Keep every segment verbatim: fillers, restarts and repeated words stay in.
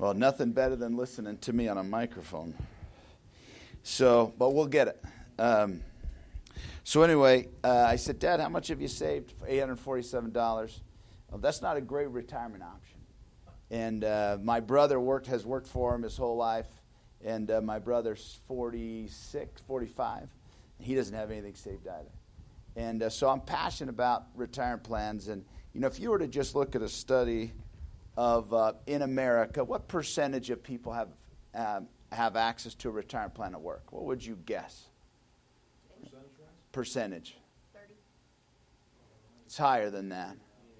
Well, nothing better than listening to me on a microphone. So, but we'll get it. Um, so anyway, uh, I said, Dad, how much have you saved? eight hundred forty-seven dollars. Well, that's not a great retirement option. And uh, my brother worked has worked for him his whole life. And uh, my brother's forty-six, forty-five. And he doesn't have anything saved either. And uh, so I'm passionate about retirement plans. And, you know, if you were to just look at a study of uh, in America, what percentage of people have um, have access to a retirement plan at work? What would you guess? Percentage? Percentage. thirty. It's higher than that.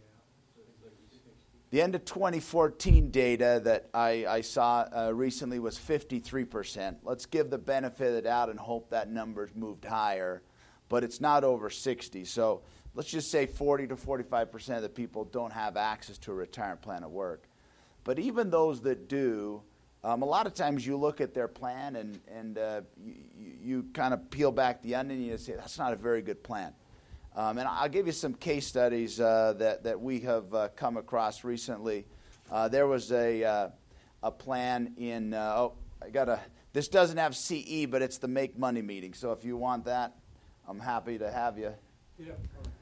The end of twenty fourteen data that I, I saw uh, recently was fifty-three percent. Let's give the benefit of the doubt and hope that number's moved higher, but it's not over sixty. So let's just say forty to forty-five percent of the people don't have access to a retirement plan at work. But even those that do, um, a lot of times you look at their plan and, and uh, you, you kind of peel back the onion and you say, that's not a very good plan. Um, and I'll give you some case studies uh, that, that we have uh, come across recently. Uh, there was a uh, a plan in, uh, oh, I got a, this doesn't have C E, but it's the Make Money meeting. So if you want that, I'm happy to have you. Yeah.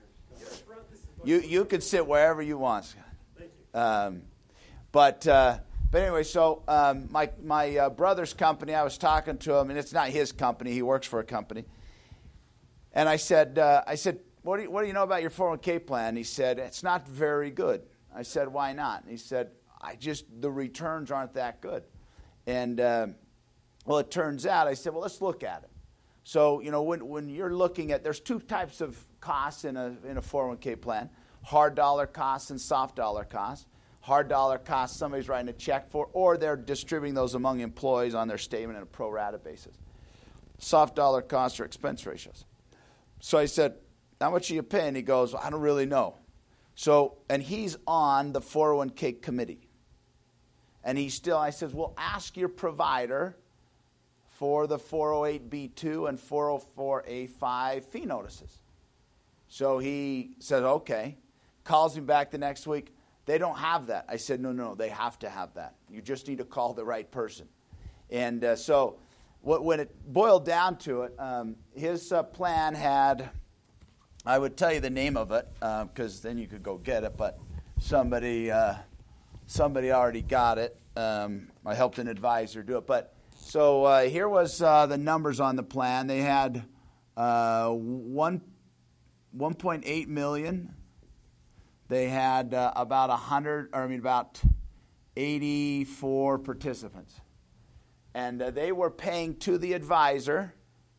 You you can sit wherever you want. Thank you. Um, but uh, but anyway, so um, my my uh, brother's company, I was talking to him, and it's not his company. He works for a company. And I said, uh, I said, what do you, what do you know about your four oh one k plan? He said, it's not very good. I said, why not? And he said, I just the returns aren't that good. And uh, well, it turns out, I said, well, let's look at it. So, you know, when when you're looking at, there's two types of costs in a in a four oh one k plan: hard dollar costs and soft dollar costs. Hard dollar costs somebody's writing a check for, or they're distributing those among employees on their statement on a pro rata basis. Soft dollar costs are expense ratios. So I said, how much are you paying? He goes, I don't really know. So, and he's on the four oh one k committee. And he still, I says, well, ask your provider for the four oh eight B two and four oh four A five fee notices. So he said, okay. Calls me back the next week. They don't have that. I said, no, no, no, they have to have that. You just need to call the right person. And uh, so what, when it boiled down to it, um, his uh, plan had, I would tell you the name of it because uh, then you could go get it, but somebody uh, somebody already got it. Um, I helped an advisor do it. But so uh, here was uh, the numbers on the plan. They had uh, one, one point eight million. They had uh, about a hundred, or I mean about eighty-four participants, and uh, they were paying to the advisor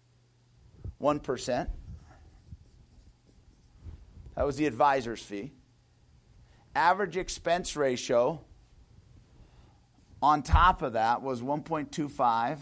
one percent. That was the advisor's fee. Average expense ratio on top of that was one point two five,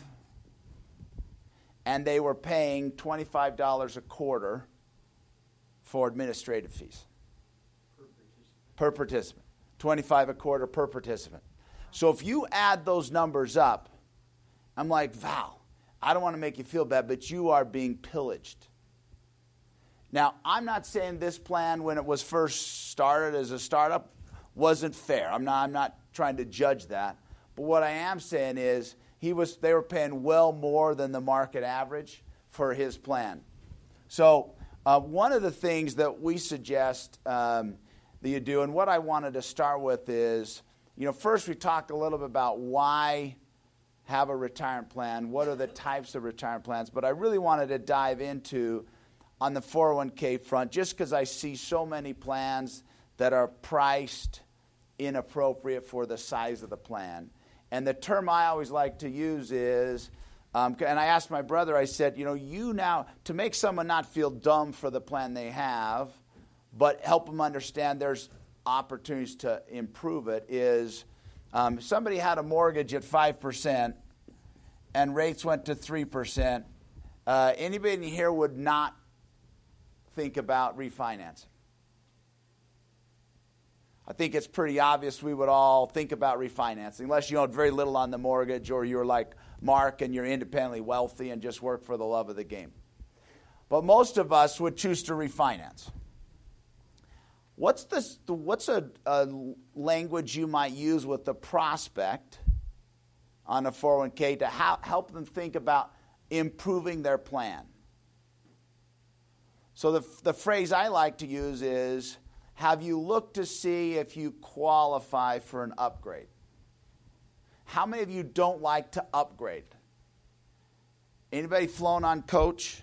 and they were paying twenty-five dollars a quarter for administrative fees. Per participant. twenty-five a quarter per participant. So if you add those numbers up, I'm like, Val, I don't want to make you feel bad, but you are being pillaged. Now, I'm not saying this plan, when it was first started as a startup, wasn't fair. I'm not, I'm not trying to judge that. But what I am saying is he was they were paying well more than the market average for his plan. So uh, one of the things that we suggest um, that you do, and what I wanted to start with is, you know, first we talked a little bit about why have a retirement plan, what are the types of retirement plans, but I really wanted to dive into on the four oh one k front, just because I see so many plans that are priced inappropriate for the size of the plan. And the term I always like to use is, um, and I asked my brother, I said, you know, you now, to make someone not feel dumb for the plan they have, but help them understand there's opportunities to improve it, is um, if somebody had a mortgage at five percent and rates went to three percent, uh, anybody in here would not think about refinancing. I think it's pretty obvious we would all think about refinancing, unless you owned very little on the mortgage or you're like Mark and you're independently wealthy and just work for the love of the game. But most of us would choose to refinance. What's this? What's a, a language you might use with the prospect on a four oh one k to ha- help them think about improving their plan. So the, the phrase I like to use is, have you looked to see if you qualify for an upgrade? How many of you don't like to upgrade? Anybody flown on coach?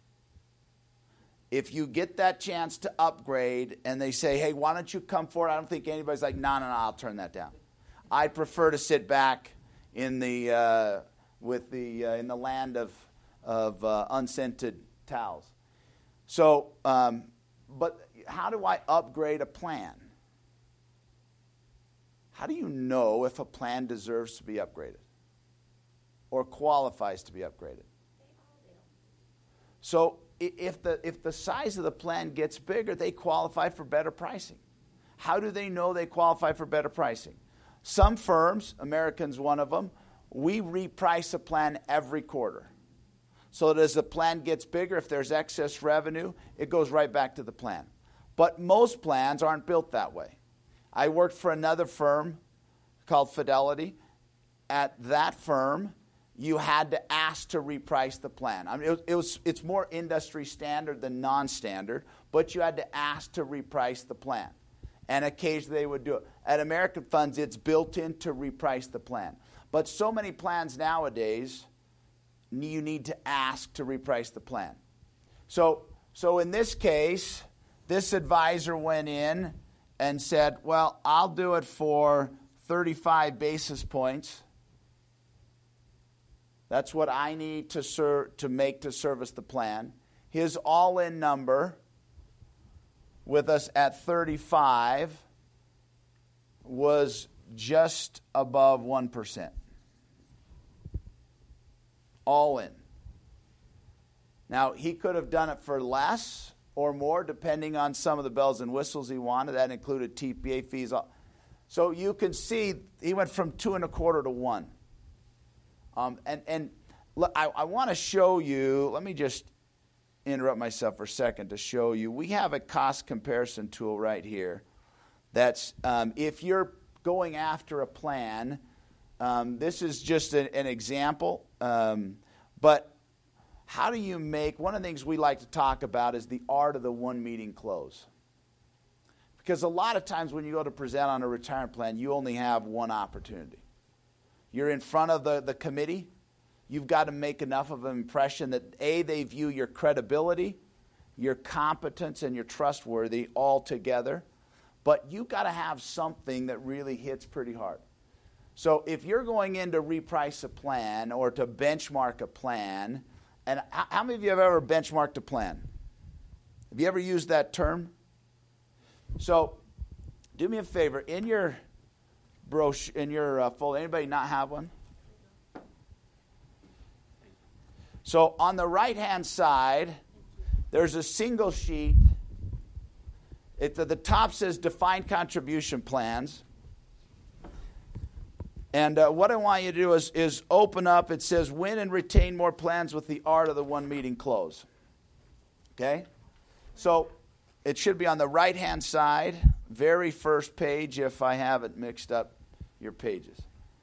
If you get that chance to upgrade and they say, hey, why don't you come forward? I don't think anybody's like, no, no, no, I'll turn that down. I'd prefer to sit back in the uh, with the uh, in the land of of uh, unscented towels. So, um, but how do I upgrade a plan? How do you know if a plan deserves to be upgraded or qualifies to be upgraded? So if the if the size of the plan gets bigger, they qualify for better pricing. How do they know they qualify for better pricing? Some firms, American's one of them, we reprice a plan every quarter. So that as the plan gets bigger, if there's excess revenue, it goes right back to the plan. But most plans aren't built that way. I worked for another firm called Fidelity. At that firm, you had to ask to reprice the plan. I mean, it was, it was, it's more industry standard than non-standard, but you had to ask to reprice the plan. And occasionally they would do it. At American Funds, it's built in to reprice the plan. But so many plans nowadays, you need to ask to reprice the plan. So, so in this case, this advisor went in and said, well, I'll do it for thirty-five basis points. That's what I need to ser- to make to service the plan. His all-in number with us at thirty-five was just above one percent. All in. Now, he could have done it for less or more, depending on some of the bells and whistles he wanted. That included T P A fees. So you can see he went from two and a quarter to one. Um, and and I, I want to show you, let me just interrupt myself for a second to show you. We have a cost comparison tool right here. That's um, if you're going after a plan, um, this is just a, an example. Um, but how do you make, one of the things we like to talk about is the art of the one meeting close. Because a lot of times when you go to present on a retirement plan, you only have one opportunity. You're in front of the, the committee. You've got to make enough of an impression that, A, they view your credibility, your competence, and your trustworthy all together. But you've got to have something that really hits pretty hard. So if you're going in to reprice a plan or to benchmark a plan, and how, how many of you have ever benchmarked a plan? Have you ever used that term? So do me a favor. In your brochure, in your uh, folder, anybody not have one? So on the right-hand side, there's a single sheet. It, at the top says Defined Contribution Plans. And uh, what I want you to do is, is open up. It says Win and Retain More Plans with the Art of the One Meeting Close. Okay? So it should be on the right-hand side, very first page, if I haven't mixed up your pages.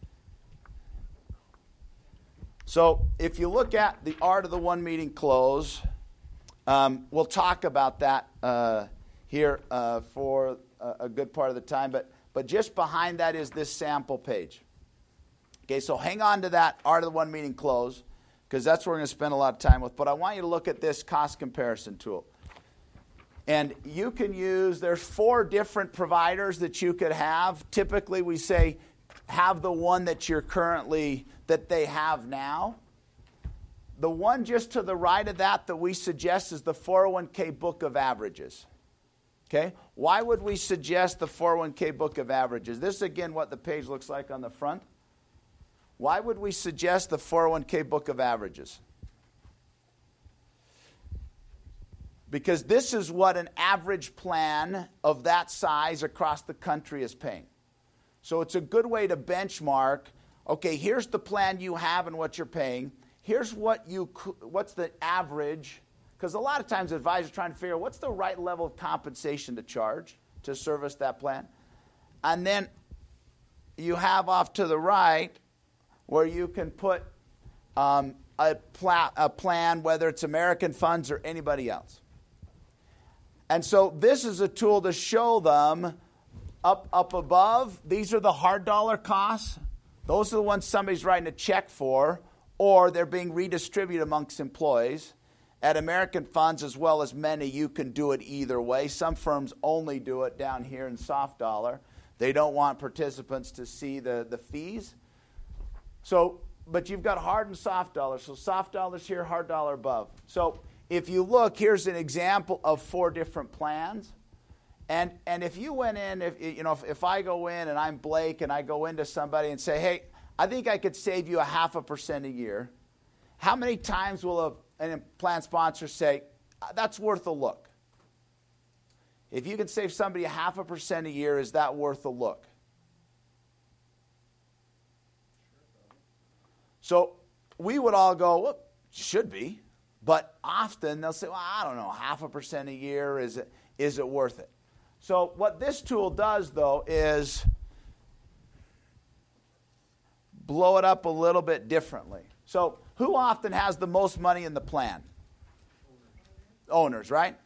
So if you look at the Art of the One Meeting Close, um, we'll talk about that uh, here uh, for a, a good part of the time. But, but just behind that is this sample page. Okay, so hang on to that Art of the One Meeting Close, because that's what we're going to spend a lot of time with. But I want you to look at this cost comparison tool. And you can use, there's four different providers that you could have. Typically, we say have the one that you're currently, that they have now. The one just to the right of that that we suggest is the four oh one k Book of Averages. Okay? Why would we suggest the four oh one k Book of Averages? This is, again, what the page looks like on the front. Why would we suggest the four oh one k Book of Averages? Because this is what an average plan of that size across the country is paying. So it's a good way to benchmark, okay, here's the plan you have and what you're paying. Here's what you what's the average, because a lot of times advisors are trying to figure out what's the right level of compensation to charge to service that plan. And then you have off to the right, where you can put um, a, pla- a plan, whether it's American Funds or anybody else. And so this is a tool to show them up, up above. These are the hard dollar costs. Those are the ones somebody's writing a check for, or they're being redistributed amongst employees. At American Funds, as well as many, you can do it either way. Some firms only do it down here in soft dollar. They don't want participants to see the, the fees. So, but you've got hard and soft dollar. So soft dollar's here, hard dollar above. So if you look, here's an example of four different plans. And and if you went in, if you know, if, if I go in and I'm Blake and I go into somebody and say, hey, I think I could save you a half a percent a year, how many times will a, a plan sponsor say, that's worth a look? If you can save somebody a half a percent a year, is that worth a look? So we would all go, well, should be. But often they'll say, well, I don't know, half a percent a year, is it, is it worth it? So what this tool does, though, is blow it up a little bit differently. So who often has the most money in the plan? Owners, right?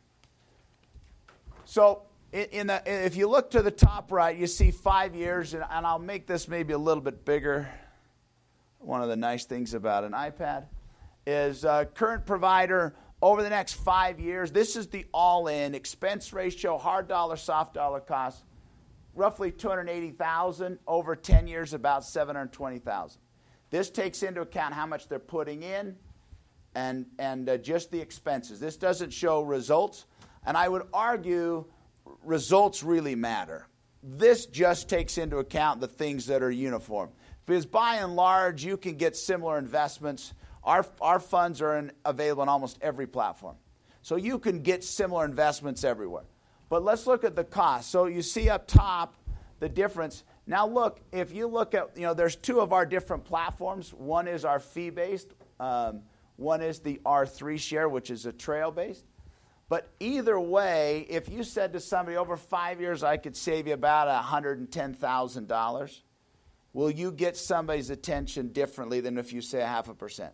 So in, in the, if you look to the top right, you see five years, and, and I'll make this maybe a little bit bigger. One of the nice things about an iPad is uh, current provider over the next five years. This is the all-in expense ratio, hard dollar, soft dollar cost, roughly two hundred eighty thousand dollars, over ten years, about seven hundred twenty thousand dollars. This takes into account how much they're putting in and, and uh, just the expenses. This doesn't show results, and I would argue results really matter. This just takes into account the things that are uniform. Because by and large, you can get similar investments. Our, our funds are in, available on almost every platform. So you can get similar investments everywhere. But let's look at the cost. So you see up top the difference. Now look, if you look at, you know, there's two of our different platforms. One is our fee-based. Um, one is the R three share, which is a trail-based. But either way, if you said to somebody, over five years, I could save you about one hundred ten thousand dollars, will you get somebody's attention differently than if you say a half a percent?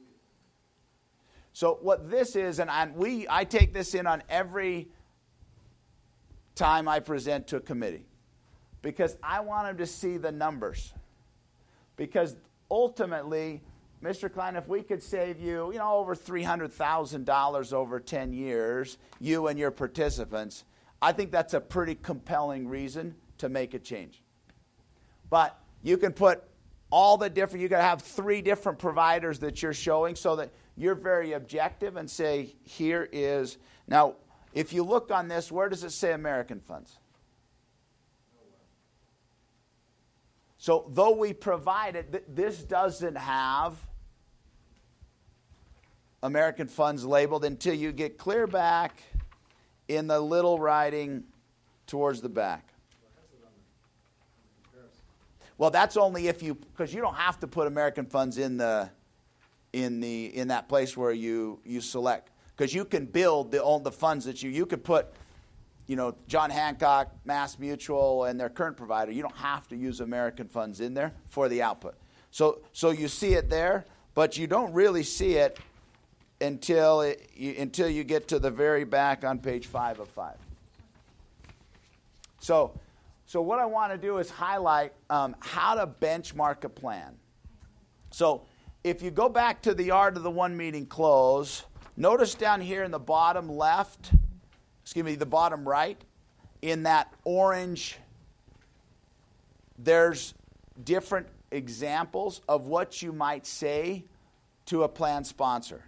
So what this is, and I, we, I take this in on every time I present to a committee, because I want them to see the numbers. Because ultimately, Mister Klein, if we could save you, you know, over three hundred thousand dollars over ten years, you and your participants, I think that's a pretty compelling reason to make a change. But you can put all the different, you got to have three different providers that you're showing so that you're very objective and say, here is, now, if you look on this, where does it say American Funds? So though we provide it, th- this doesn't have American Funds labeled until you get clear back in the little writing towards the back. Well, that's only if you, because you don't have to put American Funds in the, in the, in that place where you you select, because you can build the all the funds that you you could put, you know, John Hancock, Mass Mutual, and their current provider. You don't have to use American Funds in there for the output. So so you see it there, but you don't really see it until it, you, until you get to the very back on page five of five. So. So what I want to do is highlight um, how to benchmark a plan. So if you go back to the art of the one meeting close, notice down here in the bottom left, excuse me, the bottom right, in that orange, there's different examples of what you might say to a plan sponsor.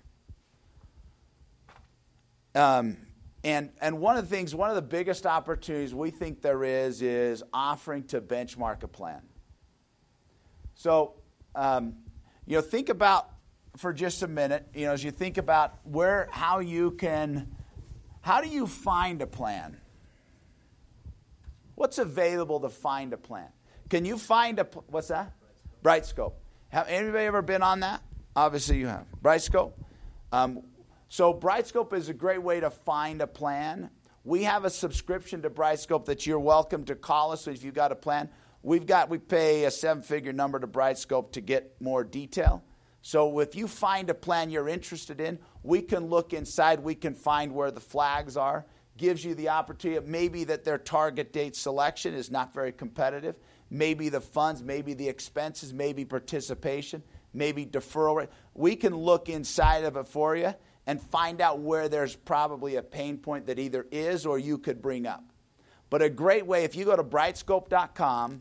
Um, And and one of the things, one of the biggest opportunities we think there is, is offering to benchmark a plan. So, um, you know, think about for just a minute, you know, as you think about where, how you can, how do you find a plan? What's available to find a plan? Can you find a, what's that? Brightscope. Have anybody ever been on that? Obviously you have. Brightscope. Um, So Brightscope is a great way to find a plan. We have a subscription to Brightscope that you're welcome to call us if you've got a plan. we've got, we pay a seven-figure number to Brightscope to get more detail. So if you find a plan you're interested in, we can look inside, we can find where the flags are. Gives you the opportunity, maybe that their target date selection is not very competitive. Maybe the funds, maybe the expenses, maybe participation, maybe deferral rate. We can look inside of it for you and find out where there's probably a pain point that either is or you could bring up. But a great way, if you go to brightscope dot com,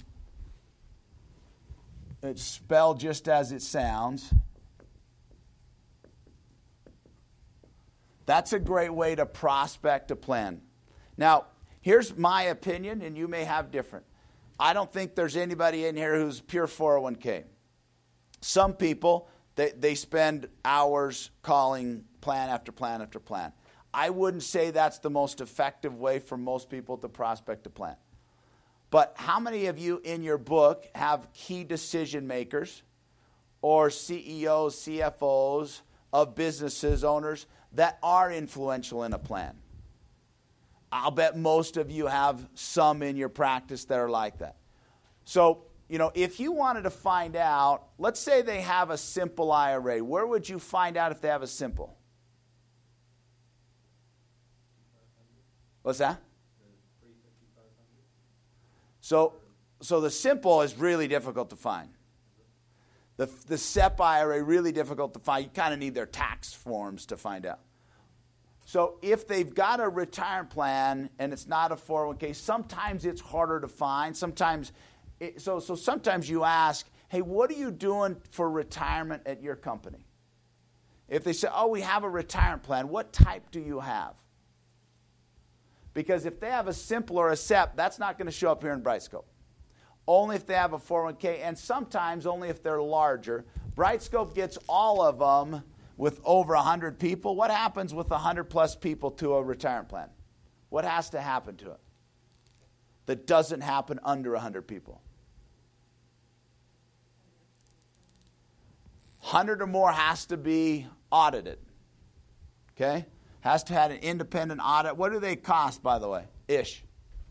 it's spelled just as it sounds. That's a great way to prospect a plan. Now, here's my opinion, and you may have different. I don't think there's anybody in here who's pure four oh one k. Some people, they, they spend hours calling plan after plan after plan. I wouldn't say that's the most effective way for most people to prospect a plan. But how many of you in your book have key decision makers or C E Os, C F Os of businesses, owners, that are influential in a plan? I'll bet most of you have some in your practice that are like that. So, you know, if you wanted to find out, let's say they have a simple I R A. Where would you find out if they have a simple? What's that? So, so the simple is really difficult to find. The, the S E P I R A, really difficult to find. You kind of need their tax forms to find out. So if they've got a retirement plan and it's not a four oh one k, sometimes it's harder to find. Sometimes, it, so, so sometimes you ask, hey, what are you doing for retirement at your company? If they say, oh, we have a retirement plan, what type do you have? Because if they have a simple or a S E P, that's not going to show up here in Brightscope. Only if they have a four oh one k, and sometimes only if they're larger. Brightscope gets all of them with over one hundred people. What happens with one hundred plus people to a retirement plan? What has to happen to it that doesn't happen under one hundred people? one hundred or more has to be audited. Okay? Has to have an independent audit. What do they cost, by the way? Ish.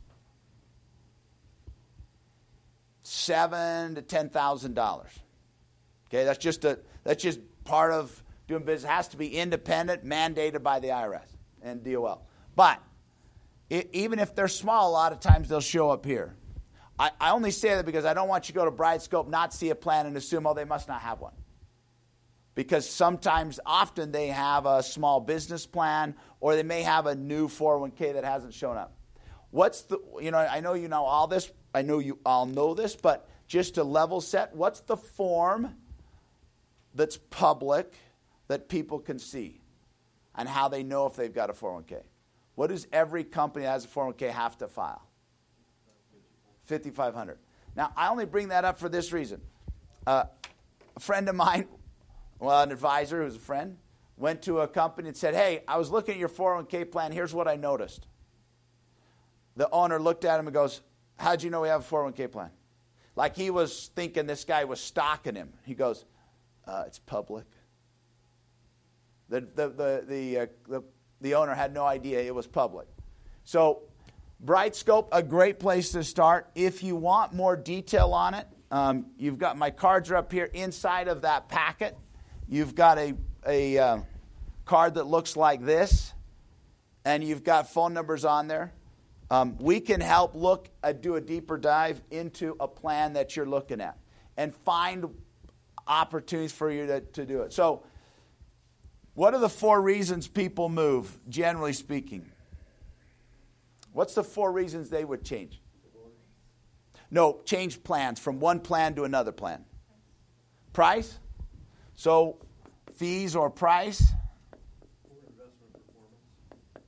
Seven to ten thousand dollars. Okay, that's just a that's just part of doing business. It has to be independent, mandated by the I R S and D O L. But it, even if they're small, a lot of times they'll show up here. I, I only say that because I don't want you to go to Brightscope, not see a plan, and assume, oh, they must not have one. Because sometimes, often, they have a small business plan, or they may have a new four oh one k that hasn't shown up. What's the, you know, I know you know all this. I know you all know this, but just to level set, what's the form that's public that people can see and how they know if they've got a four oh one k? What does every company that has a four oh one k have to file? fifty-five hundred. Now, I only bring that up for this reason. Uh, a friend of mine, well, an advisor who's a friend, went to a company and said, hey, I was looking at your four oh one k plan. Here's what I noticed. The owner looked at him and goes, how'd you know we have a four oh one k plan? Like he was thinking this guy was stalking him. He goes, uh, it's public. The, the, the, the, uh, the, the owner had no idea it was public. So Brightscope, a great place to start. If you want more detail on it, um, you've got my cards are up here inside of that packet. You've got a, a uh, card that looks like this, and you've got phone numbers on there. Um, we can help look, uh, do a deeper dive into a plan that you're looking at and find opportunities for you to, to do it. So what are the four reasons people move, generally speaking? What's the four reasons they would change? No, change plans from one plan to another plan. Price? So fees or price? Poor investment performance.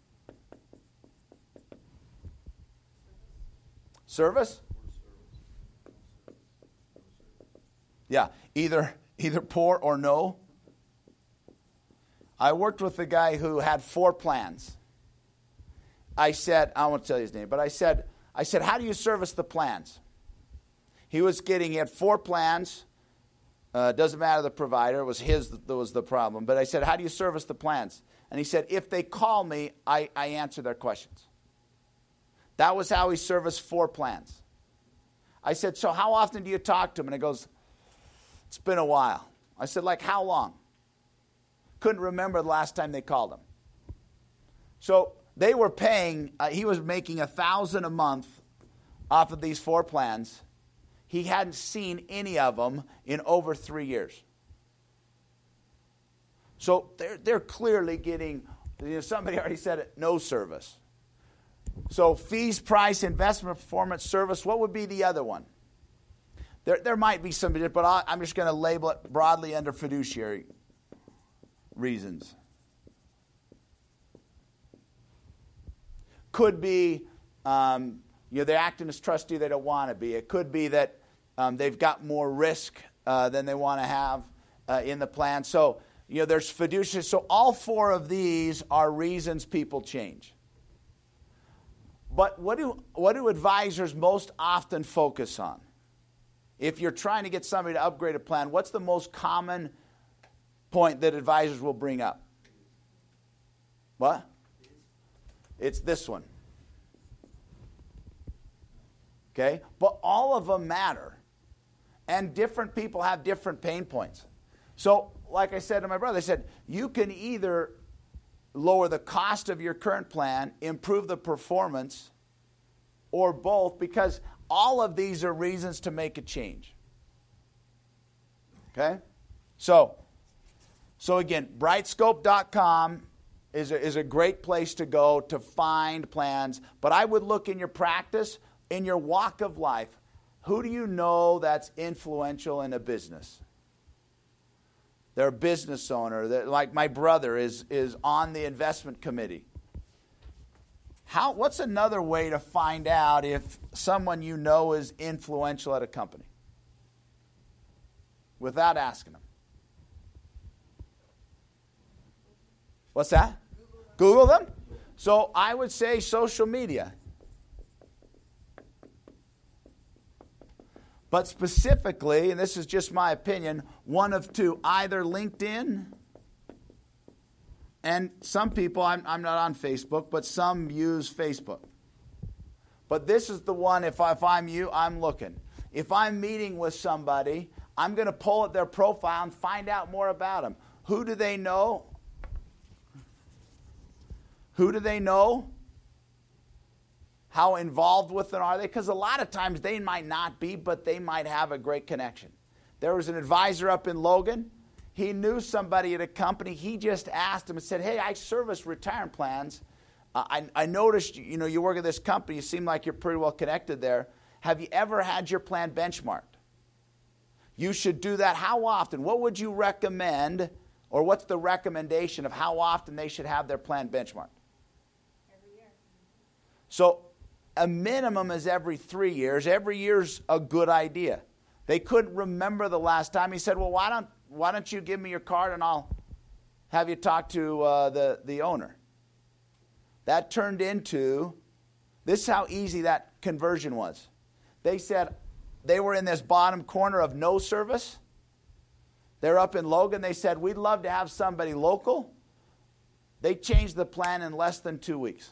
Service? Poor service. No service. No service. Yeah, either either poor or no. I worked with a guy who had four plans. I said, I won't tell you his name, but I said, I said, how do you service the plans? He was getting, he had four plans. Uh, doesn't matter the provider. It was his that was the problem. But I said, how do you service the plans? And he said, if they call me, I, I answer their questions. That was how he serviced four plans. I said, so how often do you talk to him? And he goes, it's been a while. I said, like how long? Couldn't remember the last time they called him. So they were paying, uh, he was making a thousand a month off of these four plans. He hadn't seen any of them in over three years. So they're, they're clearly getting, you know, somebody already said it, no service. So fees, price, investment, performance, service, what would be the other one? There, there might be some, but I'll, I'm just going to label it broadly under fiduciary reasons. Could be, um, you know, they're acting as trustee they don't want to be. It could be that um, they've got more risk uh, than they want to have uh, in the plan. So, you know, there's fiduciary. So all four of these are reasons people change. But what do what do advisors most often focus on? If you're trying to get somebody to upgrade a plan, what's the most common point that advisors will bring up? What? It's this one. Okay? But all of them matter. And different people have different pain points. So, like I said to my brother, I said, you can either lower the cost of your current plan, improve the performance, or both, because all of these are reasons to make a change. Okay? So, so again, brightscope dot com is a, is a great place to go to find plans. But I would look in your practice, in your walk of life. Who do you know that's influential in a business? They're a business owner. They're, like my brother is, is on the investment committee. How, what's another way to find out if someone you know is influential at a company? Without asking them. What's that? Google them? So I would say social media. But specifically, and this is just my opinion, one of two, either LinkedIn, and some people, I'm, I'm not on Facebook, but some use Facebook. But this is the one, if, I, if I'm you, I'm looking. If I'm meeting with somebody, I'm going to pull at their profile and find out more about them. Who do they know? Who do they know? How involved with them are they? Because a lot of times they might not be, but they might have a great connection. There was an advisor up in Logan. He knew somebody at a company. He just asked him and said, hey, I service retirement plans. Uh, I, I noticed, you know, you work at this company. You seem like you're pretty well connected there. Have you ever had your plan benchmarked? You should do that. How often? What would you recommend, or what's the recommendation of how often they should have their plan benchmarked? Every year. So a minimum is every three years. Every year's a good idea. They couldn't remember the last time. He said, well, why don't why don't you give me your card and I'll have you talk to uh, the, the owner. That turned into, this is how easy that conversion was. They said they were in this bottom corner of no service. They're up in Logan. They said, we'd love to have somebody local. They changed the plan in less than two weeks.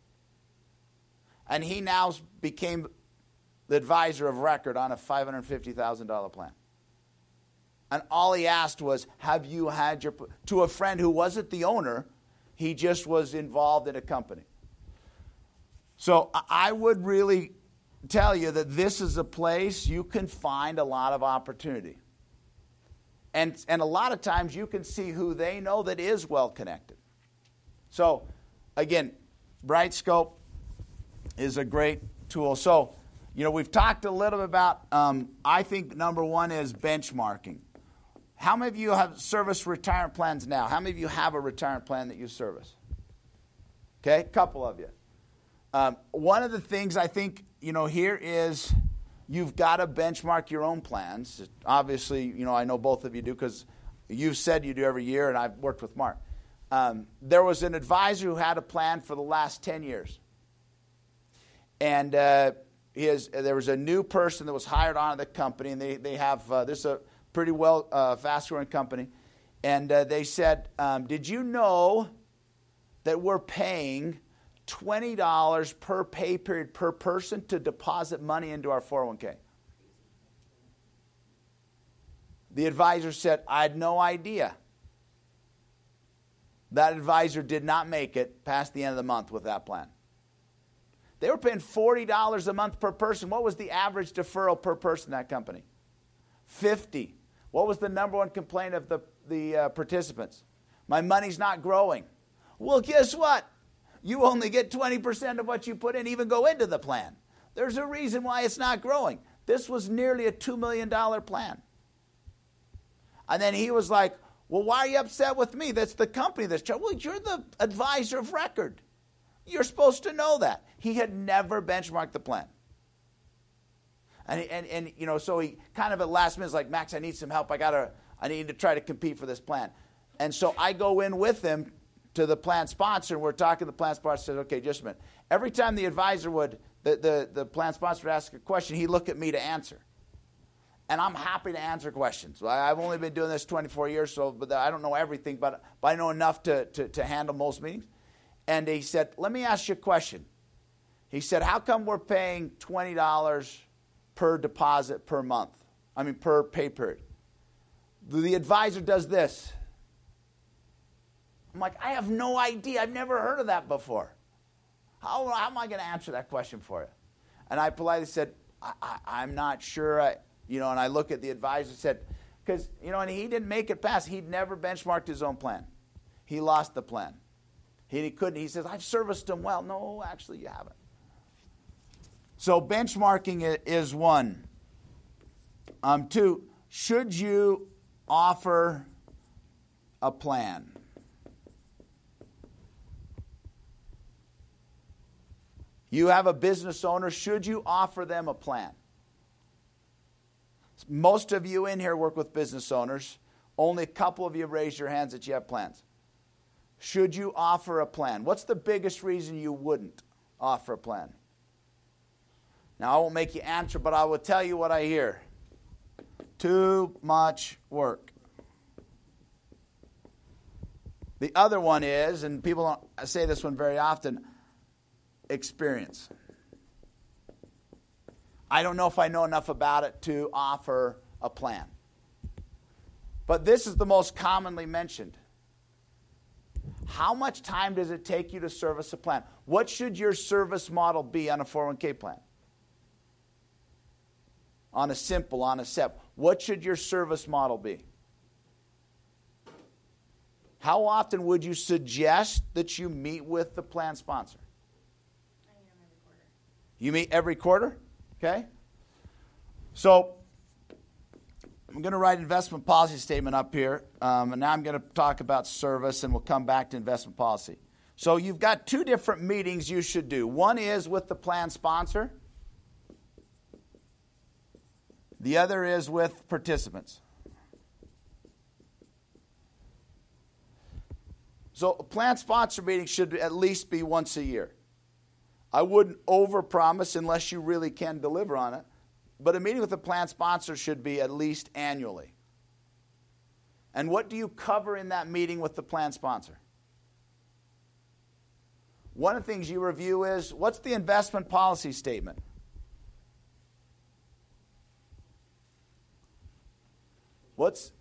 And he now became the advisor of record on a five hundred fifty thousand dollars plan. And all he asked was, have you had your, to a friend who wasn't the owner, he just was involved in a company. So I would really tell you that this is a place you can find a lot of opportunity. And, and a lot of times you can see who they know that is well connected. So, again, Brightscope is a great tool. So, you know, we've talked a little bit about, um, I think number one is benchmarking. How many of you have service retirement plans now? How many of you have a retirement plan that you service? Okay, a couple of you. Um, one of the things I think, you know, here is you've got to benchmark your own plans. Obviously, you know, I know both of you do because you've said you do every year, and I've worked with Mark. Um, there was an advisor who had a plan for the last ten years. And uh, his, there was a new person that was hired on the company, and they, they have, uh, this is a pretty well, uh, fast-growing company. And uh, they said, um, did you know that we're paying twenty dollars per pay period per person to deposit money into our four oh one k? The advisor said, I had no idea. That advisor did not make it past the end of the month with that plan. They were paying forty dollars a month per person. What was the average deferral per person in that company? fifty. What was the number one complaint of the, the uh, participants? My money's not growing. Well, guess what? You only get twenty percent of what you put in, even go into the plan. There's a reason why it's not growing. This was nearly a two million dollars plan. And then he was like, well, why are you upset with me? That's the company that's charged. Well, you're the advisor of record. You're supposed to know that. He had never benchmarked the plan. And, and, and you know, so he kind of at last minute is like, Max, I need some help. I gotta, I need to try to compete for this plan. And so I go in with him to the plan sponsor, and we're talking to the plan sponsor, says, okay, just a minute. Every time the advisor would, the, the, the plan sponsor would ask a question, he'd look at me to answer. And I'm happy to answer questions. I've only been doing this twenty-four years, so but I don't know everything, but, but I know enough to, to, to handle most meetings. And he said, let me ask you a question. He said, how come we're paying twenty dollars per deposit per month? I mean, per pay period. The advisor does this. I'm like, I have no idea. I've never heard of that before. How, how am I going to answer that question for you? And I politely said, I, I, I'm not sure. I, you know, and I look at the advisor and said, because, you know, and he didn't make it past. He'd never benchmarked his own plan. He lost the plan. He, he couldn't. He says, I've serviced him well. No, actually, you haven't. So benchmarking is one. Um, two, should you offer a plan? You have a business owner. Should you offer them a plan? Most of you in here work with business owners. Only a couple of you raise your hands that you have plans. Should you offer a plan? What's the biggest reason you wouldn't offer a plan? Now, I won't make you answer, but I will tell you what I hear. Too much work. The other one is, and people don't say this one very often, experience. I don't know if I know enough about it to offer a plan. But this is the most commonly mentioned. How much time does it take you to service a plan? What should your service model be on a four oh one k plan? On a simple, on a S E P. What should your service model be? How often would you suggest that you meet with the plan sponsor? I meet them every quarter. You meet every quarter? Okay. So I'm going to write investment policy statement up here. Um, and now I'm going to talk about service, and we'll come back to investment policy. So you've got two different meetings you should do. One is with the plan sponsor. The other is with participants. So a plan sponsor meeting should at least be once a year. I wouldn't overpromise unless you really can deliver on it. But a meeting with a plan sponsor should be at least annually. And what do you cover in that meeting with the plan sponsor? One of the things you review is, what's the investment policy statement? What's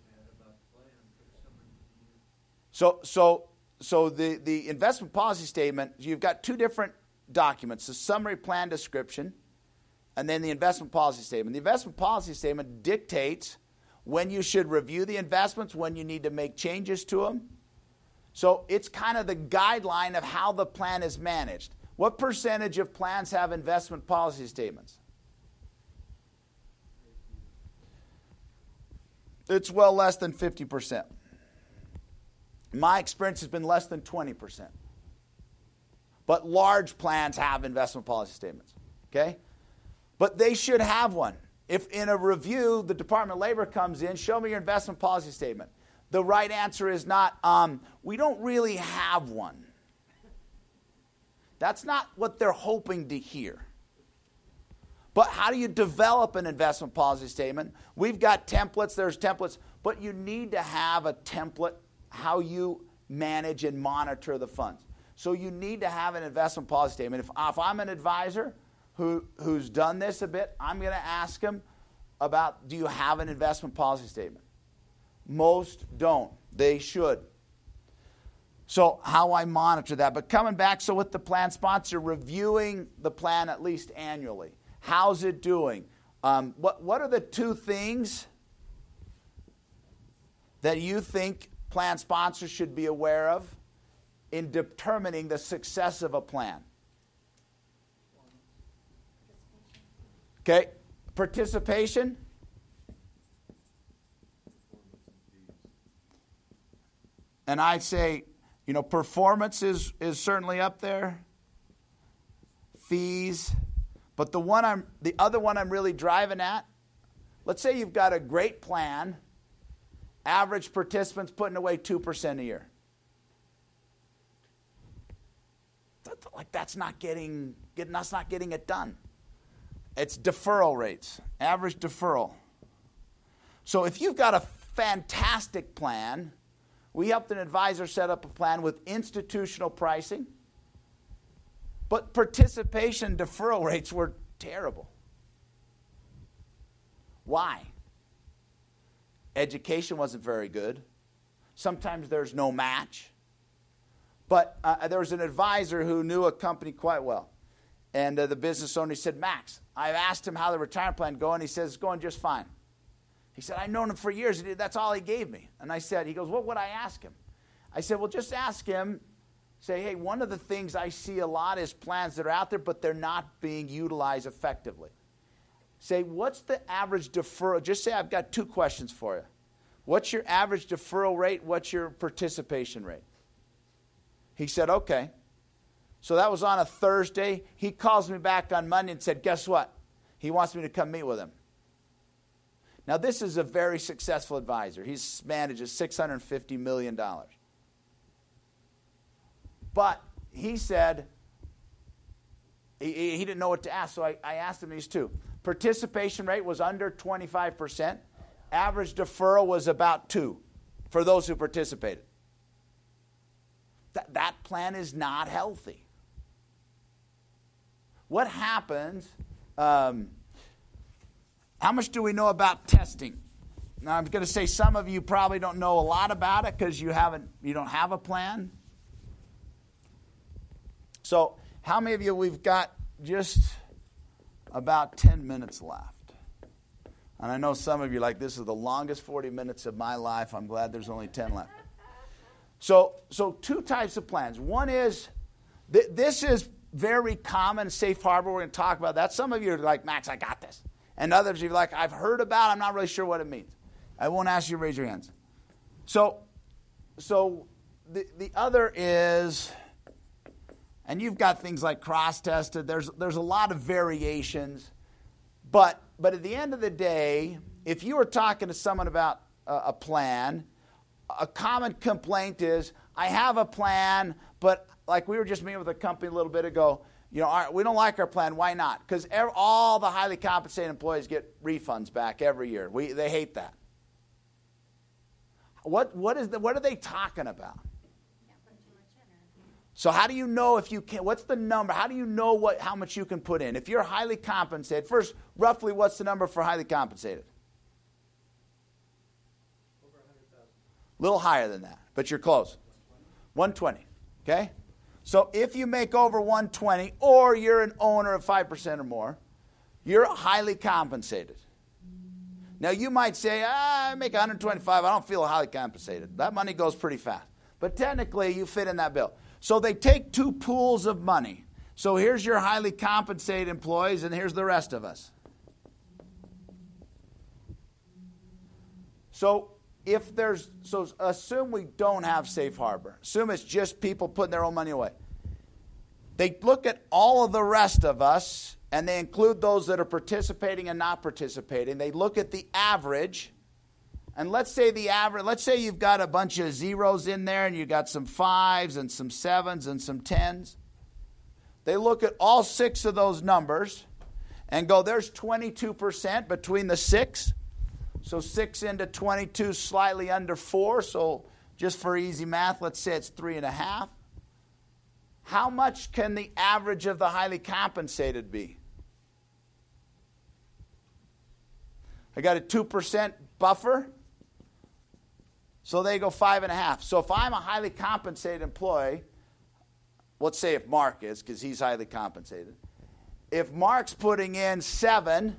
so so so the, the investment policy statement, you've got two different documents, the summary plan description and then the investment policy statement. The investment policy statement dictates when you should review the investments, when you need to make changes to them. So it's kind of the guideline of how the plan is managed. What percentage of plans have investment policy statements? It's well less than fifty percent. My experience has been less than twenty percent. But large plans have investment policy statements. Okay? But they should have one. If in a review, the Department of Labor comes in, show me your investment policy statement. The right answer is not, um, we don't really have one. That's not what they're hoping to hear. But how do you develop an investment policy statement? We've got templates, there's templates, but you need to have a template how you manage and monitor the funds. So you need to have an investment policy statement. If, if I'm an advisor who, who's done this a bit, I'm going to ask him, about, do you have an investment policy statement? Most don't. They should. So how I monitor that. But coming back, so with the plan sponsor, reviewing the plan at least annually. How's it doing? Um, what, what are the two things that you think plan sponsors should be aware of in determining the success of a plan? Okay, participation. And I'd say, you know, performance is, is certainly up there. Fees. But the one I'm the other one I'm really driving at, let's say you've got a great plan, average participants putting away two percent a year. That's, like that's not getting, getting that's not getting it done. It's deferral rates, average deferral. So if you've got a fantastic plan, we helped an advisor set up a plan with institutional pricing, but participation deferral rates were terrible. Why? Education wasn't very good. Sometimes there's no match. But uh, there was an advisor who knew a company quite well. And uh, the business owner, he said, Max, I asked him how the retirement plan going. He says, it's going just fine. He said, I've known him for years. That's all he gave me. And I said, he goes, what would I ask him? I said, well, just ask him. Say, hey, one of the things I see a lot is plans that are out there, but they're not being utilized effectively. Say, what's the average deferral? Just say, I've got two questions for you. What's your average deferral rate? What's your participation rate? He said, okay. So that was on a Thursday. He calls me back on Monday and said, guess what? He wants me to come meet with him. Now, this is a very successful advisor. He manages six hundred fifty million dollars. But he said, he, he didn't know what to ask, so I, I asked him these two. Participation rate was under twenty-five percent. Average deferral was about two for those who participated. That, that plan is not healthy. What happens, um, how much do we know about testing? Now, I'm going to say some of you probably don't know a lot about it because you haven't, you don't have a plan. So how many of you, we've got just about ten minutes left. And I know some of you are like, this is the longest forty minutes of my life. I'm glad there's only ten left. So, so two types of plans. One is, th- this is very common, safe harbor. We're going to talk about that. Some of you are like, Max, I got this. And others of you are like, I've heard about it. I'm not really sure what it means. I won't ask you to raise your hands. So, so the, the other is, and you've got things like cross-tested. There's, there's a lot of variations. But, but at the end of the day, if you were talking to someone about a, a plan, a common complaint is, I have a plan, but like we were just meeting with a company a little bit ago, you know, our, we don't like our plan. Why not? Because all the highly compensated employees get refunds back every year. We, they hate that. What, what, is the, what are they talking about? So how do you know if you can, what's the number? How do you know what, how much you can put in? If you're highly compensated, first, roughly what's the number for highly compensated? Over one hundred thousand. A little higher than that, but you're close. one hundred twenty, okay? So if you make over one hundred twenty, or you're an owner of five percent or more, you're highly compensated. Now you might say, ah, I make one hundred twenty-five, I don't feel highly compensated. That money goes pretty fast. But technically, you fit in that bill. So they take two pools of money. So here's your highly compensated employees, and here's the rest of us. So if there's, so assume we don't have safe harbor. Assume it's just people putting their own money away. They look at all of the rest of us, and they include those that are participating and not participating. They look at the average. And let's say the average, let's say you've got a bunch of zeros in there and you've got some fives and some sevens and some tens. They look at all six of those numbers and go, there's twenty-two percent between the six. So six into twenty-two, slightly under four. So just for easy math, let's say it's three and a half. How much can the average of the highly compensated be? I got a two percent buffer. So they go five and a half. So if I'm a highly compensated employee, let's say if Mark is, because he's highly compensated. If Mark's putting in seven,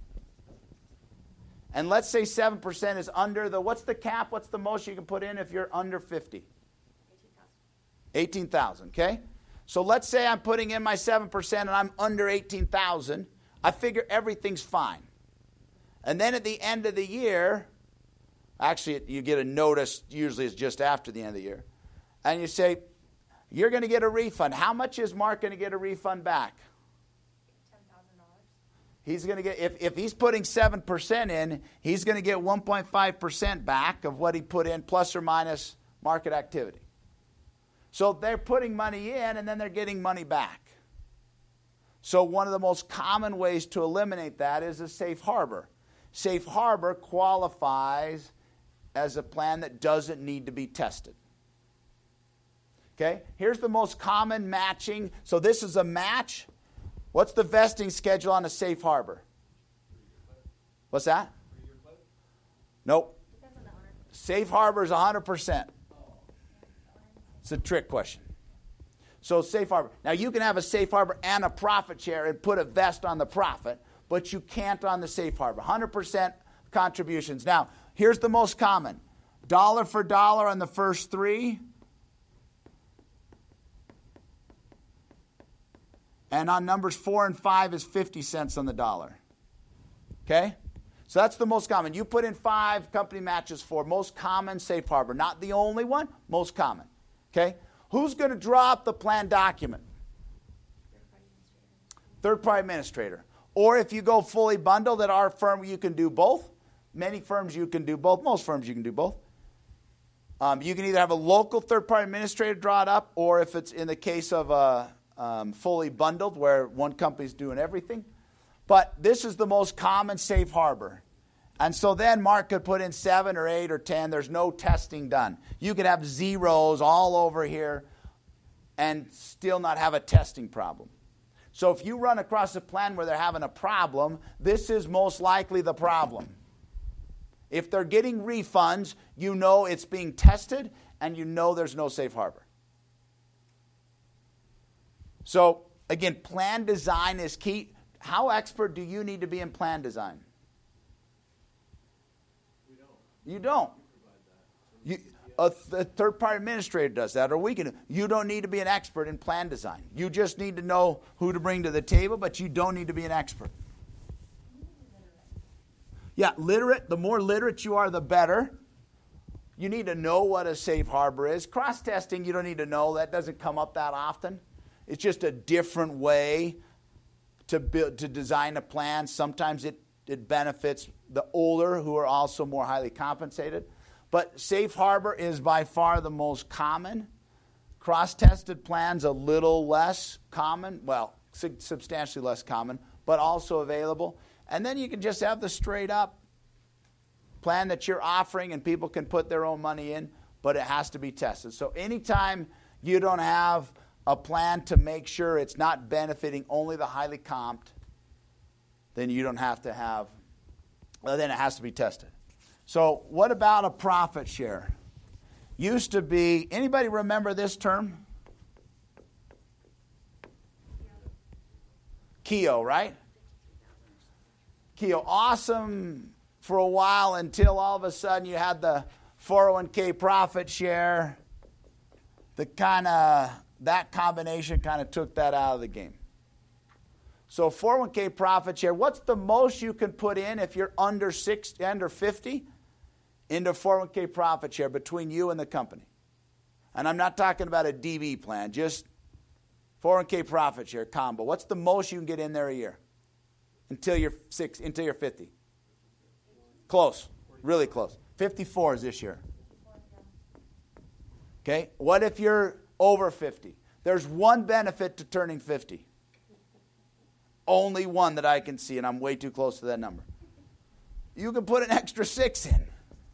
and let's say seven percent is under the, what's the cap? What's the most you can put in if you're under fifty? eighteen thousand, okay? So let's say I'm putting in my seven percent and I'm under eighteen thousand. I figure everything's fine. And then at the end of the year, actually you get a notice, usually it's just after the end of the year, and you say, you're going to get a refund. How much is Mark going to get a refund back? ten thousand dollars. He's going to get, if, if he's putting seven percent in, he's going to get one point five percent back of what he put in, plus or minus market activity. So they're putting money in, and then they're getting money back. So one of the most common ways to eliminate that is a safe harbor. Safe harbor qualifies as a plan that doesn't need to be tested. Okay, here's the most common matching. So this is a match. What's the vesting schedule on a safe harbor? What's that? Nope. Depends on the owner. Safe harbor is one hundred percent. It's a trick question. So safe harbor. Now you can have a safe harbor and a profit share and put a vest on the profit, but you can't on the safe harbor. one hundred percent contributions. Now, here's the most common. Dollar for dollar on the first three. And on numbers four and five is fifty cents on the dollar. Okay? So that's the most common. You put in five, company matches four. Most common safe harbor. Not the only one, most common. Okay? Who's going to draw up the plan document? Third-party administrator. Or if you go fully bundled at our firm, you can do both. Many firms you can do both. Most firms you can do both. Um, you can either have a local third-party administrator draw it up, or if it's in the case of a um, fully bundled where one company's doing everything. But this is the most common safe harbor. And so then Mark could put in seven or eight or ten. There's no testing done. You could have zeros all over here and still not have a testing problem. So if you run across a plan where they're having a problem, this is most likely the problem. If they're getting refunds, you know it's being tested and you know there's no safe harbor. So again, plan design is key. How expert do you need to be in plan design? We don't. You don't. We provide that. You, a, th- a third-party administrator does that, or we can. You don't need to be an expert in plan design. You just need to know who to bring to the table, but you don't need to be an expert. Yeah, literate. The more literate you are, the better. You need to know what a safe harbor is. Cross-testing, you don't need to know. That doesn't come up that often. It's just a different way to build, to design a plan. Sometimes it, it benefits the older who are also more highly compensated. But safe harbor is by far the most common. Cross-tested plans a little less common. Well, su- substantially less common, but also available. And then you can just have the straight up plan that you're offering and people can put their own money in, but it has to be tested. So anytime you don't have a plan to make sure it's not benefiting only the highly comped, then you don't have to have, well, then it has to be tested. So what about a profit share? Used to be, anybody remember this term? Keogh, right? Keogh, awesome for a while until all of a sudden you had the four oh one k profit share. The kind of, that combination kind of took that out of the game. So four oh one k profit share, what's the most you can put in if you're under sixty, under fifty into four oh one k profit share between you and the company? And I'm not talking about a D B plan, just four oh one k profit share combo. What's the most you can get in there a year until you're six, until you're fifty? Close, really close. fifty-four is this year. Okay, what if you're over fifty? There's one benefit to turning fifty. Only one that I can see, and I'm way too close to that number. You can put an extra six in.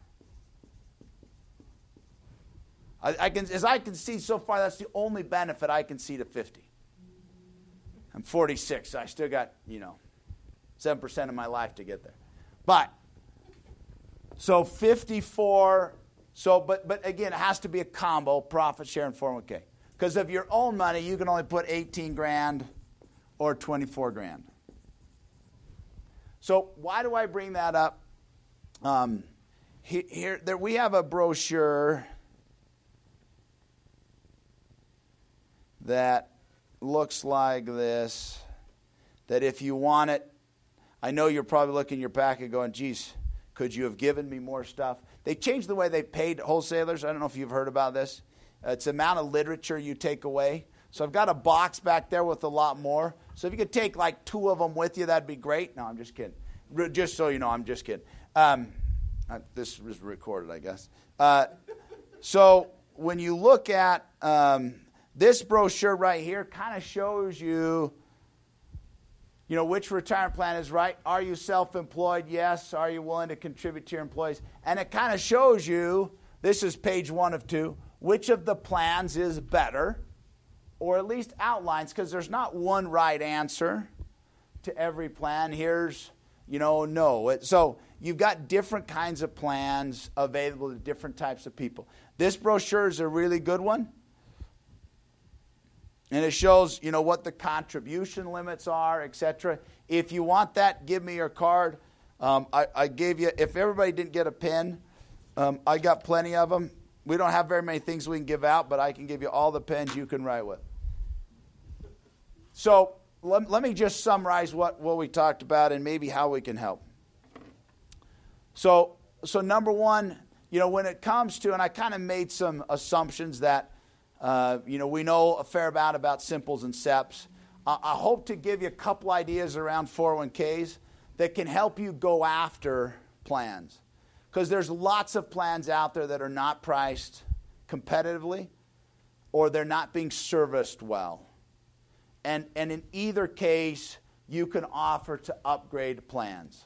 I, I can, as I can see so far, that's the only benefit I can see to fifty. I'm forty-six, so I still got, you know, seven percent of my life to get there. But So fifty-four, so but but again, it has to be a combo, profit share and four oh one k. Because of your own money, you can only put eighteen grand or twenty-four grand. So why do I bring that up? Um, here, here there, we have a brochure that looks like this, that if you want it, I know you're probably looking in your packet going, geez, could you have given me more stuff? They changed the way they paid wholesalers. I don't know if you've heard about this. Uh, it's the amount of literature you take away. So I've got a box back there with a lot more. So if you could take like two of them with you, that'd be great. No, I'm just kidding. Re- just so you know, I'm just kidding. Um, uh, this was recorded, I guess. Uh, so when you look at um, this brochure right here, kind of shows you, you know, which retirement plan is right. Are you self-employed? Yes. Are you willing to contribute to your employees? And it kind of shows you, this is page one of two, which of the plans is better, or at least outlines, because there's not one right answer to every plan. Here's, you know, no. It, so you've got different kinds of plans available to different types of people. This brochure is a really good one. And it shows, you know, what the contribution limits are, et cetera. If you want that, give me your card. Um, I, I gave you, if everybody didn't get a pen, um, I got plenty of them. We don't have very many things we can give out, but I can give you all the pens you can write with. So let, let me just summarize what, what we talked about and maybe how we can help. So, so number one, you know, when it comes to, and I kind of made some assumptions that, uh, you know, we know a fair amount about simples and S E Ps. Uh, I hope to give you a couple ideas around four oh one k's that can help you go after plans. Because there's lots of plans out there that are not priced competitively, or they're not being serviced well. And, and in either case, you can offer to upgrade plans.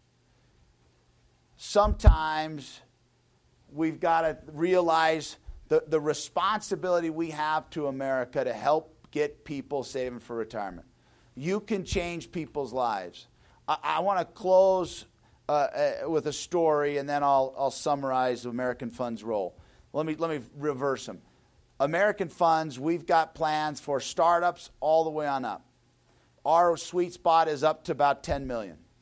Sometimes we've got to realize the, the responsibility we have to America to help get people saving for retirement. You can change people's lives. I, I want to close uh, uh, with a story, and then I'll, I'll summarize American Fund's role. Let me, let me reverse them. American Funds, we've got plans for startups all the way on up. Our sweet spot is up to about ten million dollars.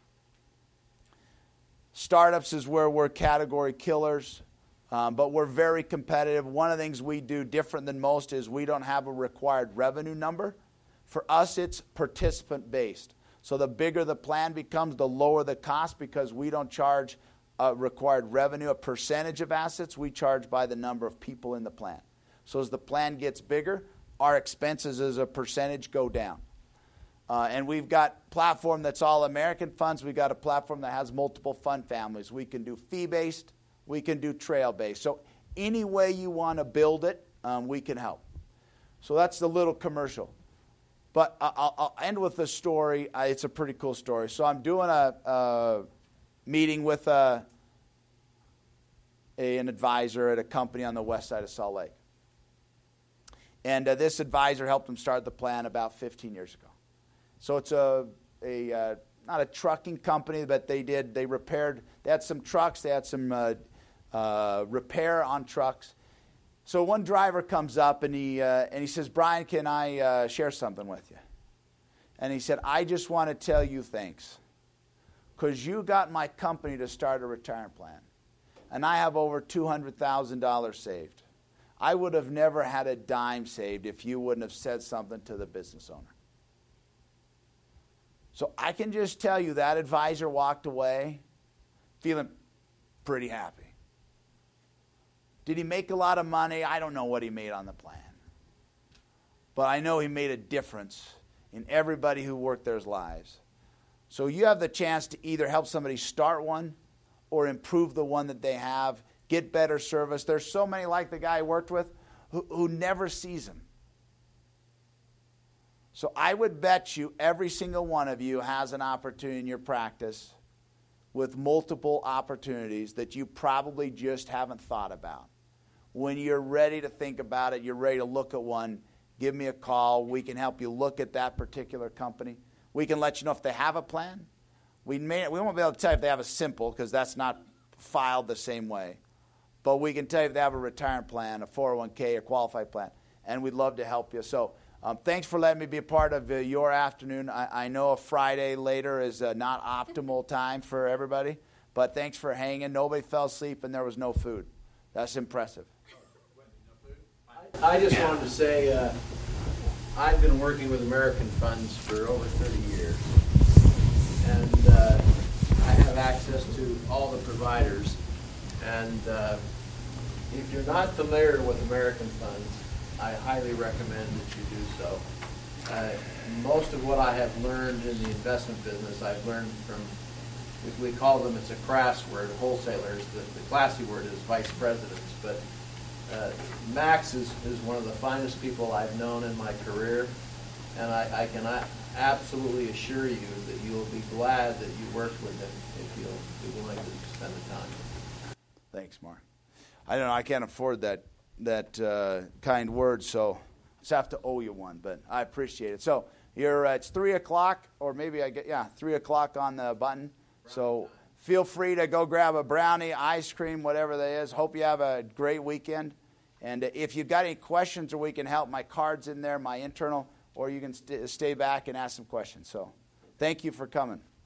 Startups is where we're category killers, um, but we're very competitive. One of the things we do different than most is we don't have a required revenue number. For us, it's participant-based. So the bigger the plan becomes, the lower the cost, because we don't charge a required revenue, a percentage of assets. We charge by the number of people in the plan. So as the plan gets bigger, our expenses as a percentage go down. Uh, and we've got platform that's all American funds. We've got a platform that has multiple fund families. We can do fee-based. We can do trail-based. So any way you want to build it, um, we can help. So that's the little commercial. But I'll, I'll end with a story. I, it's a pretty cool story. So I'm doing a, a meeting with a, a, an advisor at a company on the west side of Salt Lake. And uh, this advisor helped him start the plan about fifteen years ago. So it's a, a uh, not a trucking company, but they did, they repaired, they had some trucks, they had some uh, uh, repair on trucks. So one driver comes up and he uh, and he says, Brian, can I uh, share something with you? And he said, I just want to tell you thanks, because you got my company to start a retirement plan. And I have over two hundred thousand dollars saved. I would have never had a dime saved if you wouldn't have said something to the business owner. So I can just tell you that advisor walked away feeling pretty happy. Did he make a lot of money? I don't know what he made on the plan. But I know he made a difference in everybody who worked their lives. So you have the chance to either help somebody start one or improve the one that they have, get better service. There's so many, like the guy I worked with, who, who never sees them. So I would bet you every single one of you has an opportunity in your practice with multiple opportunities that you probably just haven't thought about. When you're ready to think about it, you're ready to look at one, give me a call. We can help you look at that particular company. We can let you know if they have a plan. We may we won't be able to tell you if they have a simple, because that's not filed the same way. But we can tell you if they have a retirement plan, a four oh one k, or qualified plan, and we'd love to help you. So um, thanks for letting me be a part of uh, your afternoon. I, I know a Friday later is uh, not optimal time for everybody, but thanks for hanging. Nobody fell asleep, and there was no food. That's impressive. I just wanted to say, uh, I've been working with American Funds for over thirty years, and uh, I have access to all the providers. And uh, if you're not familiar with American Funds, I highly recommend that you do so. Uh, most of what I have learned in the investment business, I've learned from, we, we call them, it's a crass word, wholesalers. The, the classy word is vice presidents. But uh, Max is, is one of the finest people I've known in my career, and I, I can a- absolutely assure you that you will be glad that you worked with him if you'll be willing to spend the time. Thanks, Mark. I don't know. I can't afford that that uh, kind word, so I just have to owe you one. But I appreciate it. So you're uh, it's three o'clock, or maybe I get yeah three o'clock on the button. So feel free to go grab a brownie, ice cream, whatever that is. Hope you have a great weekend. And if you've got any questions, or we can help, my card's in there, my internal, or you can st- stay back and ask some questions. So thank you for coming.